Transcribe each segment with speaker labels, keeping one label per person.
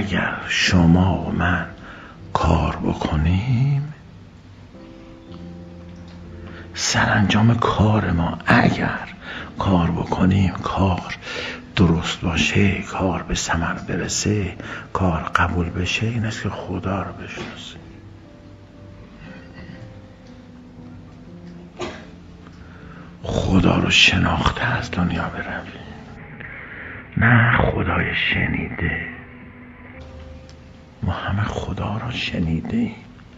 Speaker 1: اگر شما و من کار بکنیم، سرانجام کار ما اگر کار بکنیم، کار درست باشه، کار به ثمر برسه، کار قبول بشه، این است که خدا رو بشناسیم. خدا رو شناخته از دنیا برویم، نه خدای شنیده. ما همه خدا رو شنیدیم،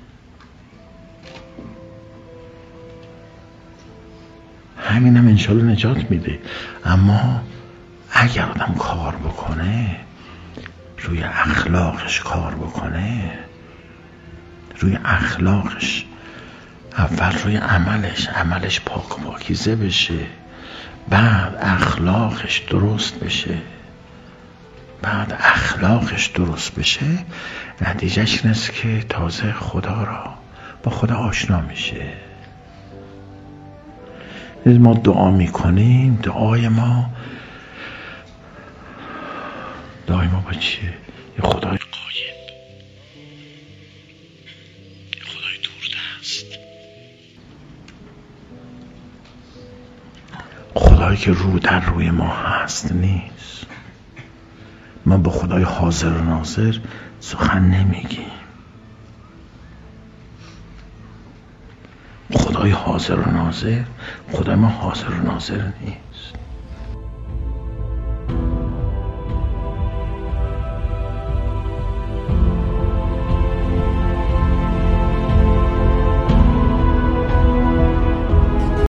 Speaker 1: همین هم انشالله نجات میده. اما اگر آدم کار بکنه، روی اخلاقش کار بکنه، روی اخلاقش، اول روی عملش پاک و پاکیزه بشه، بعد اخلاقش درست بشه، بعد اخلاقش درست بشه، نتیجهش این است که تازه خدا را با خدا آشنا میشه. ما دعا میکنیم، دعای ما با چیه؟ یه خدای غایب، یه خدای دوردست، خدایی که رو در روی ما هست نیست. ما با خدای حاضر و ناظر سخن نمیگیم. خدای حاضر و ناظر، خدای ما حاضر و ناظر نیست.